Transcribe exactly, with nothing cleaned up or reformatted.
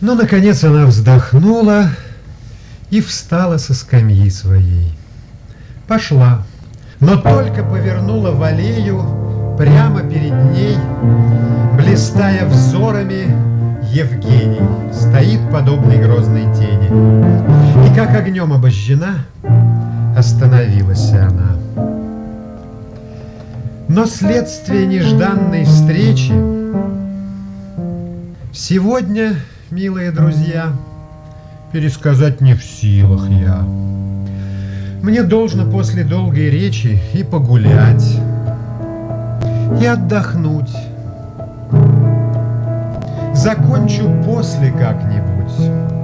Но, наконец, она вздохнула и встала со скамьи своей. Пошла, но только повернула в аллею, прямо перед ней, блистая взорами, Евгений стоит подобной грозной тени. И как огнем обожжена, остановилась она. Но следствие нежданной встречи сегодня, милые друзья, пересказать не в силах я. Мне должно после долгой речи и погулять, и отдохнуть. Закончу после как-нибудь.